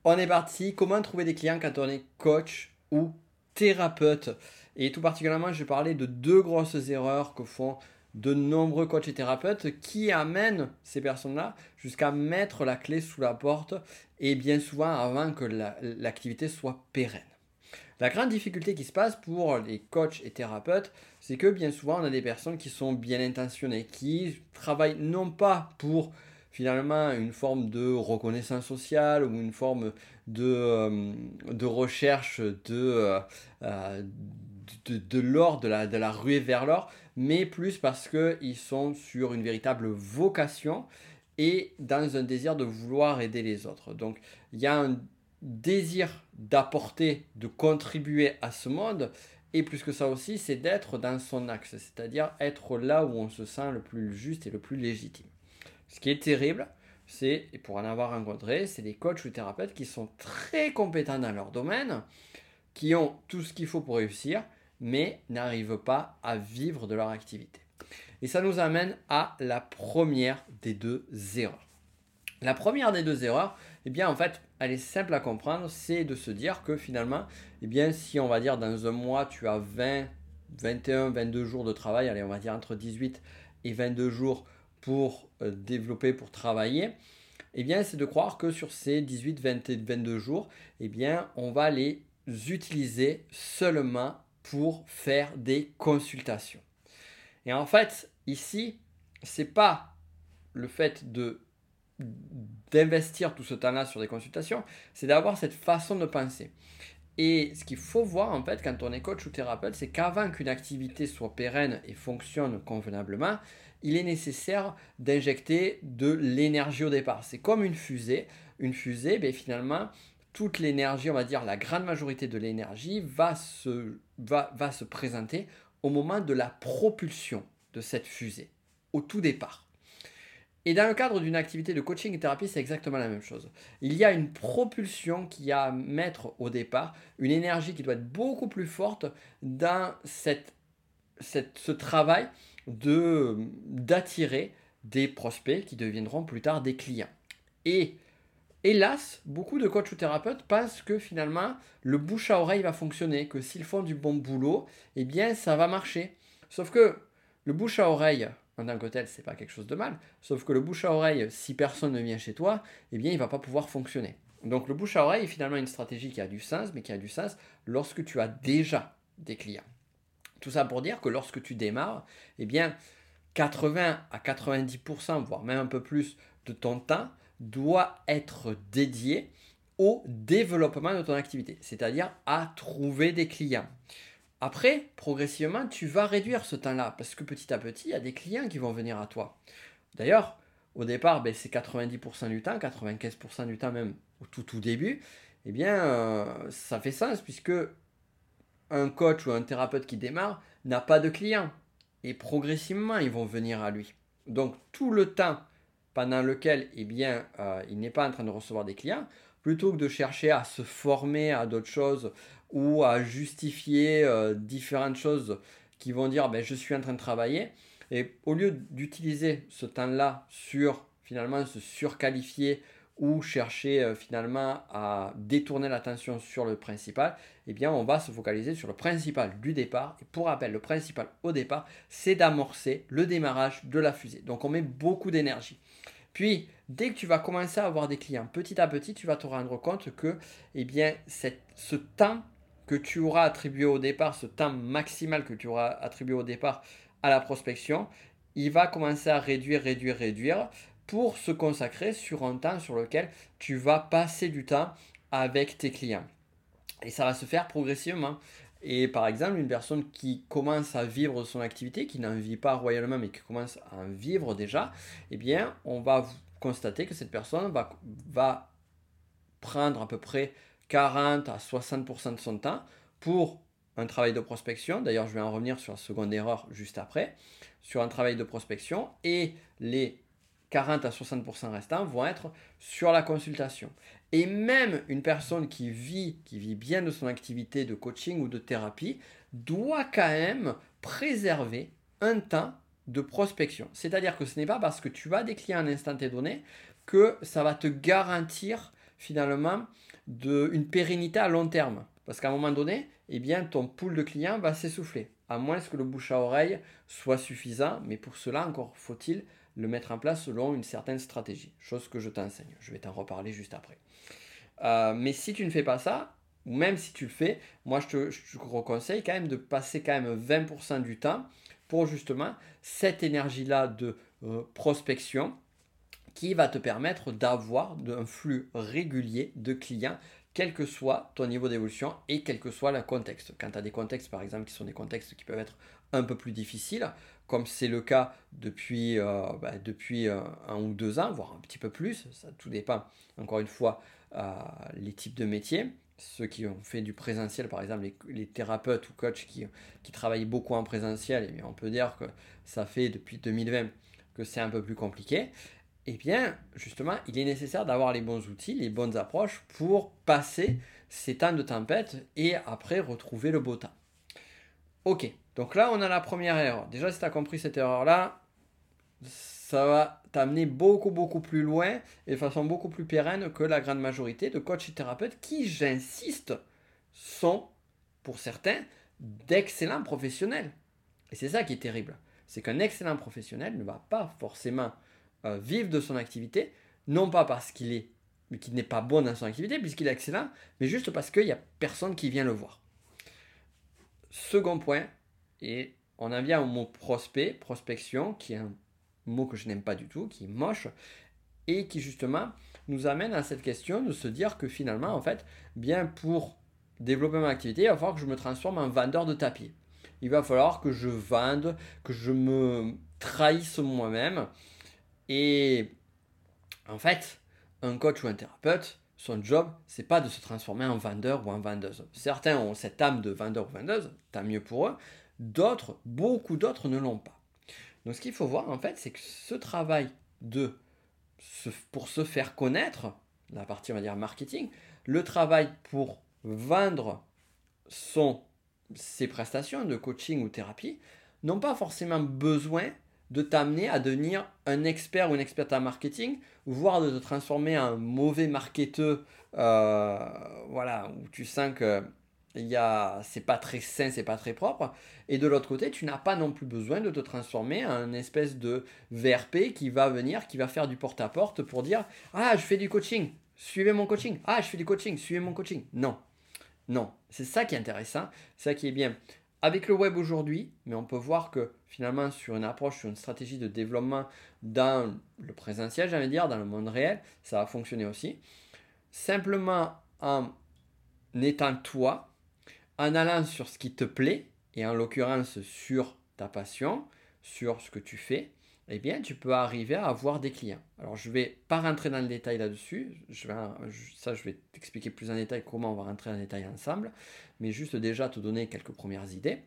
On est parti. Comment trouver des clients quand on est coach ou thérapeute? Et tout particulièrement, je vais parler de deux grosses erreurs que font de nombreux coachs et thérapeutes qui amènent ces personnes-là jusqu'à mettre la clé sous la porte et bien souvent avant que l'activité soit pérenne. La grande difficulté qui se passe pour les coachs et thérapeutes, c'est que bien souvent on a des personnes qui sont bien intentionnées, qui travaillent non pas pour finalement une forme de reconnaissance sociale ou une forme de recherche de l'or, de la ruée vers l'or, mais plus parce qu'ils sont sur une véritable vocation et dans un désir de vouloir aider les autres. Donc il y a un désir d'apporter, de contribuer à ce monde, et plus que ça aussi, c'est d'être dans son axe, c'est-à-dire être là où on se sent le plus juste et le plus légitime. Ce qui est terrible, c'est, et pour en avoir rencontré, c'est des coachs ou thérapeutes qui sont très compétents dans leur domaine, qui ont tout ce qu'il faut pour réussir, mais n'arrivent pas à vivre de leur activité. Et ça nous amène à la première des deux erreurs. La première des deux erreurs, eh bien en fait, elle est simple à comprendre, c'est de se dire que finalement, eh bien si on va dire dans un mois, tu as 20, 21, 22 jours de travail, allez on va dire entre 18 et 22 jours pour développer, pour travailler, eh bien c'est de croire que sur ces 18, 20 et 22 jours, eh bien on va les utiliser seulement pour faire des consultations. Et en fait, ici, c'est pas le fait d'investir tout ce temps-là sur des consultations, c'est d'avoir cette façon de penser. Et ce qu'il faut voir en fait quand on est coach ou thérapeute, c'est qu'avant qu'une activité soit pérenne et fonctionne convenablement, il est nécessaire d'injecter de l'énergie au départ. C'est comme une fusée. Une fusée, ben, finalement, toute l'énergie, on va dire la grande majorité de l'énergie va se présenter au moment de la propulsion de cette fusée, au tout départ. Et dans le cadre d'une activité de coaching et thérapie, c'est exactement la même chose. Il y a une propulsion qui a à mettre au départ, une énergie qui doit être beaucoup plus forte dans ce travail d'attirer des prospects qui deviendront plus tard des clients. Et hélas, beaucoup de coachs ou thérapeutes pensent que finalement, le bouche à oreille va fonctionner, que s'ils font du bon boulot, eh bien, ça va marcher. Sauf que le bouche à oreille, en tant que tel, c'est pas quelque chose de mal. Sauf que le bouche à oreille, si personne ne vient chez toi, eh bien, il va pas pouvoir fonctionner. Donc, le bouche à oreille est finalement une stratégie qui a du sens, mais qui a du sens lorsque tu as déjà des clients. Tout ça pour dire que lorsque tu démarres, eh bien, 80 à 90%, voire même un peu plus de ton temps doit être dédié au développement de ton activité, c'est-à-dire à trouver des clients. Après, progressivement, tu vas réduire ce temps-là parce que petit à petit, il y a des clients qui vont venir à toi. D'ailleurs, au départ, ben, c'est 90% du temps, 95% du temps même au tout début, eh bien, ça fait sens puisque un coach ou un thérapeute qui démarre n'a pas de clients. Et progressivement, ils vont venir à lui. Donc, tout le temps pendant lequel eh bien, il n'est pas en train de recevoir des clients, plutôt que de chercher à se former à d'autres choses ou à justifier différentes choses qui vont dire ben, je suis en train de travailler, et au lieu d'utiliser ce temps-là sur finalement se surqualifier ou chercher finalement à détourner l'attention sur le principal, eh bien on va se focaliser sur le principal du départ. Et pour rappel, le principal au départ, c'est d'amorcer le démarrage de la fusée. Donc on met beaucoup d'énergie. Puis, dès que tu vas commencer à avoir des clients, petit à petit, tu vas te rendre compte que eh bien, ce temps que tu auras attribué au départ, ce temps maximal que tu auras attribué au départ à la prospection, il va commencer à réduire pour se consacrer sur un temps sur lequel tu vas passer du temps avec tes clients. Et ça va se faire progressivement. Et par exemple, une personne qui commence à vivre de son activité, qui n'en vit pas royalement, mais qui commence à en vivre déjà, eh bien, on va constater que cette personne va prendre à peu près 40 à 60% de son temps pour un travail de prospection. D'ailleurs, je vais en revenir sur la seconde erreur juste après, sur un travail de prospection, et les 40 à 60% restants vont être sur la consultation. Et même une personne qui vit bien de son activité de coaching ou de thérapie doit quand même préserver un temps de prospection. C'est-à-dire que ce n'est pas parce que tu as des clients à un instant T donné que ça va te garantir finalement une pérennité à long terme. Parce qu'à un moment donné, eh bien, ton pool de clients va s'essouffler. À moins que le bouche à oreille soit suffisant. Mais pour cela, encore faut-il le mettre en place selon une certaine stratégie. Chose que je t'enseigne. Je vais t'en reparler juste après. Mais si tu ne fais pas ça, ou même si tu le fais, moi je te conseille quand même de passer quand même 20% du temps pour justement cette énergie-là de prospection qui va te permettre d'avoir un flux régulier de clients, quel que soit ton niveau d'évolution et quel que soit le contexte. Quand tu as des contextes, par exemple, qui sont des contextes qui peuvent être un peu plus difficiles, comme c'est le cas depuis 1 ou 2 ans, voire un petit peu plus, ça tout dépend, encore une fois, les types de métiers. Ceux qui ont fait du présentiel, par exemple, les thérapeutes ou coachs qui travaillent beaucoup en présentiel, et on peut dire que ça fait depuis 2020 que c'est un peu plus compliqué. Eh bien, justement, il est nécessaire d'avoir les bons outils, les bonnes approches pour passer ces temps de tempête et après retrouver le beau temps. Ok, donc là, on a la première erreur. Déjà, si tu as compris cette erreur-là, ça va t'amener beaucoup, beaucoup plus loin et de façon beaucoup plus pérenne que la grande majorité de coachs et thérapeutes qui, j'insiste, sont, pour certains, d'excellents professionnels. Et c'est ça qui est terrible. C'est qu'un excellent professionnel ne va pas forcément vivre de son activité, non pas parce qu'il n'est pas bon dans son activité, puisqu'il est excellent, mais juste parce qu'il n'y a personne qui vient le voir. Second point, et on en vient au mot prospection, qui est un mot que je n'aime pas du tout, qui est moche, et qui justement nous amène à cette question de se dire que finalement, en fait, bien pour développer mon activité, il va falloir que je me transforme en vendeur de tapis. Il va falloir que je vende, que je me trahisse moi-même. Et en fait, un coach ou un thérapeute, son job, c'est pas de se transformer en vendeur ou en vendeuse. Certains ont cette âme de vendeur ou vendeuse, tant mieux pour eux. D'autres, beaucoup d'autres ne l'ont pas. Donc ce qu'il faut voir en fait, c'est que ce travail pour se faire connaître, la partie on va dire marketing, le travail pour vendre ses prestations de coaching ou thérapie, n'ont pas forcément besoin de t'amener à devenir un expert ou une experte en marketing, voire de te transformer en mauvais marketeur, voilà, où tu sens que c'est pas très sain, c'est pas très propre. Et de l'autre côté, tu n'as pas non plus besoin de te transformer en une espèce de VRP qui va venir, qui va faire du porte-à-porte pour dire ah, je fais du coaching, suivez mon coaching. Ah, je fais du coaching, suivez mon coaching. Non, non, c'est ça qui est intéressant, c'est ça qui est bien. Avec le web aujourd'hui, mais on peut voir que finalement sur une approche, sur une stratégie de développement dans le présentiel, j'allais dire, dans le monde réel, ça va fonctionner aussi. Simplement en étant toi, en allant sur ce qui te plaît, et en l'occurrence sur ta passion, sur ce que tu fais, eh bien tu peux arriver à avoir des clients. Alors je ne vais pas rentrer dans le détail là-dessus, je vais t'expliquer plus en détail comment on va rentrer en détail ensemble, mais juste déjà te donner quelques premières idées,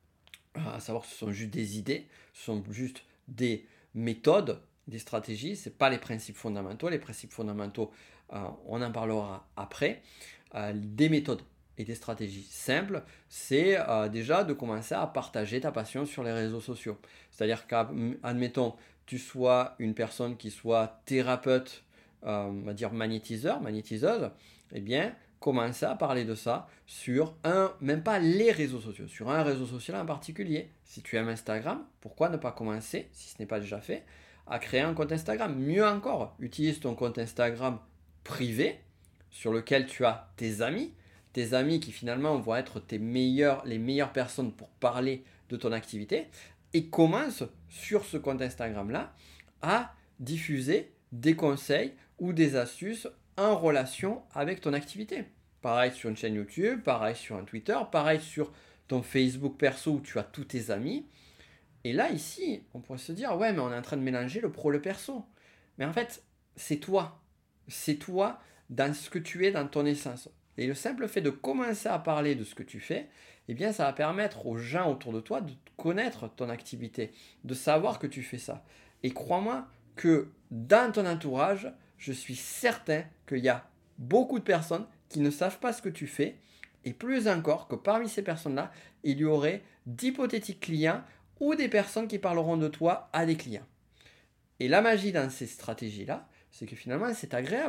à savoir que ce sont juste des idées, ce sont juste des méthodes, des stratégies, ce n'est pas les principes fondamentaux. Les principes fondamentaux, on en parlera après. Des méthodes et des stratégies simples, c'est déjà de commencer à partager ta passion sur les réseaux sociaux. C'est-à-dire qu'admettons, tu sois une personne qui soit thérapeute, on va dire magnétiseuse, eh bien, commencer à parler de ça sur même pas les réseaux sociaux, sur un réseau social en particulier. Si tu aimes Instagram, pourquoi ne pas commencer, si ce n'est pas déjà fait, à créer un compte Instagram. Mieux encore, utilise ton compte Instagram privé sur lequel tu as tes amis qui finalement vont être les meilleures personnes pour parler de ton activité, et commence sur ce compte Instagram là à diffuser des conseils ou des astuces en relation avec ton activité. Pareil sur une chaîne YouTube, pareil sur un Twitter, pareil sur ton Facebook perso où tu as tous tes amis. Et là, ici, on pourrait se dire, ouais, mais on est en train de mélanger le pro et le perso. Mais en fait, c'est toi. C'est toi dans ce que tu es, dans ton essence. Et le simple fait de commencer à parler de ce que tu fais, eh bien, ça va permettre aux gens autour de toi de connaître ton activité, de savoir que tu fais ça. Et crois-moi que dans ton entourage, je suis certain qu'il y a beaucoup de personnes qui ne savent pas ce que tu fais. Et plus encore que parmi ces personnes-là, il y aurait d'hypothétiques clients ou des personnes qui parleront de toi à des clients. Et la magie dans ces stratégies-là, c'est que finalement, c'est agréable.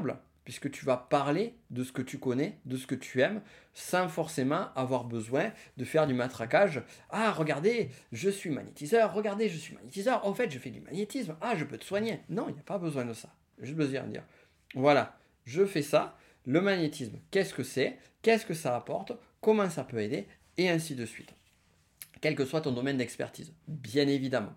puisque tu vas parler de ce que tu connais, de ce que tu aimes, sans forcément avoir besoin de faire du matraquage. Ah, regardez, je suis magnétiseur, regardez, je suis magnétiseur, en fait, je fais du magnétisme, ah, je peux te soigner. Non, il n'y a pas besoin de ça. Juste besoin de dire, voilà, je fais ça, le magnétisme, qu'est-ce que c'est, qu'est-ce que ça apporte, comment ça peut aider, et ainsi de suite. Quel que soit ton domaine d'expertise, bien évidemment.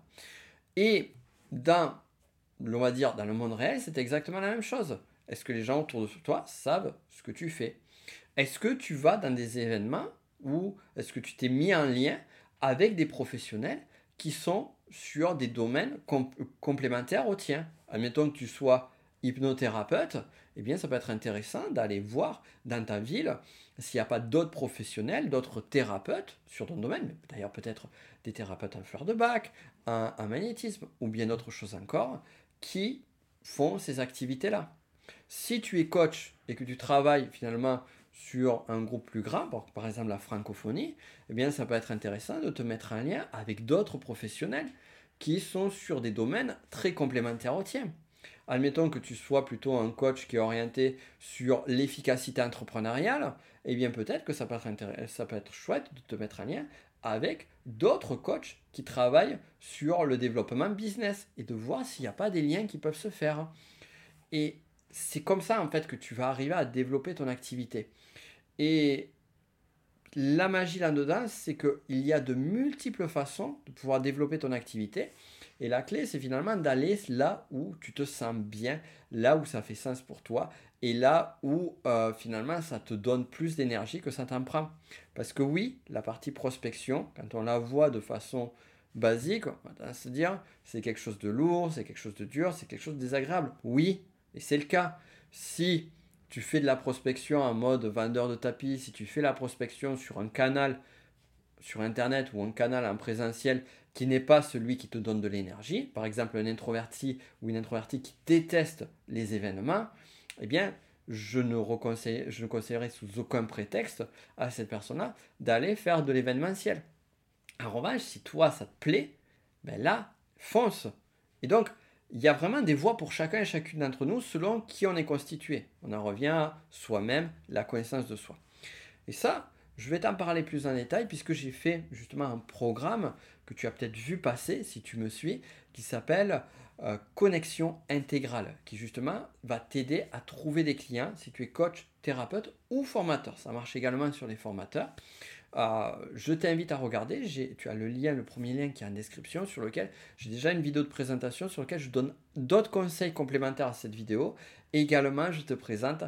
Et dans, on va dire, dans le monde réel, c'est exactement la même chose. Est-ce que les gens autour de toi savent ce que tu fais? Est-ce que tu vas dans des événements ou est-ce que tu t'es mis en lien avec des professionnels qui sont sur des domaines complémentaires aux tiens? Admettons que tu sois hypnothérapeute, eh bien ça peut être intéressant d'aller voir dans ta ville s'il n'y a pas d'autres professionnels, d'autres thérapeutes sur ton domaine, mais d'ailleurs peut-être des thérapeutes en fleurs de bac, en magnétisme ou bien d'autres choses encore, qui font ces activités-là. Si tu es coach et que tu travailles finalement sur un groupe plus grand, par exemple la francophonie, eh bien ça peut être intéressant de te mettre en lien avec d'autres professionnels qui sont sur des domaines très complémentaires aux tiens. Admettons que tu sois plutôt un coach qui est orienté sur l'efficacité entrepreneuriale, eh bien peut-être que ça peut être chouette de te mettre en lien avec d'autres coachs qui travaillent sur le développement business et de voir s'il n'y a pas des liens qui peuvent se faire. Et c'est comme ça en fait que tu vas arriver à développer ton activité. Et la magie là-dedans, c'est qu'il y a de multiples façons de pouvoir développer ton activité. Et la clé, c'est finalement d'aller là où tu te sens bien, là où ça fait sens pour toi, et là où finalement ça te donne plus d'énergie que ça t'en prend. Parce que oui, la partie prospection, quand on la voit de façon basique, on va se dire c'est quelque chose de lourd, c'est quelque chose de dur, c'est quelque chose de désagréable. Oui, et c'est le cas. Si tu fais de la prospection en mode vendeur de tapis, si tu fais la prospection sur un canal sur Internet ou un canal en présentiel qui n'est pas celui qui te donne de l'énergie, par exemple un introverti ou une introvertie qui déteste les événements, eh bien, je ne conseillerais sous aucun prétexte à cette personne-là d'aller faire de l'événementiel. En revanche, si toi ça te plaît, ben là, fonce. Et donc, il y a vraiment des voies pour chacun et chacune d'entre nous selon qui on est constitué. On en revient à soi-même, la connaissance de soi. Et ça, je vais t'en parler plus en détail puisque j'ai fait justement un programme que tu as peut-être vu passer si tu me suis, qui s'appelle Connexion intégrale, qui justement va t'aider à trouver des clients si tu es coach, thérapeute ou formateur. Ça marche également sur les formateurs. Je t'invite à regarder, tu as le lien, le premier lien qui est en description sur lequel j'ai déjà une vidéo de présentation sur laquelle je donne d'autres conseils complémentaires à cette vidéo. Et également, je te présente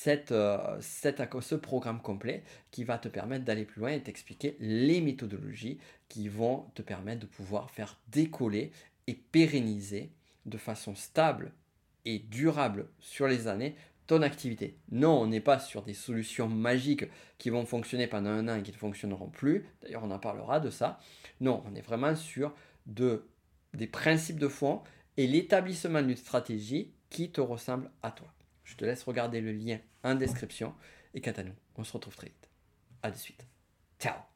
ce programme complet qui va te permettre d'aller plus loin et t'expliquer les méthodologies qui vont te permettre de pouvoir faire décoller et pérenniser de façon stable et durable sur les années ton activité. Non, on n'est pas sur des solutions magiques qui vont fonctionner pendant un an et qui ne fonctionneront plus. D'ailleurs, on en parlera de ça. Non, on est vraiment sur des principes de fond et l'établissement d'une stratégie qui te ressemble à toi. Je te laisse regarder le lien en description et quant à nous, on se retrouve très vite. À de suite. Ciao.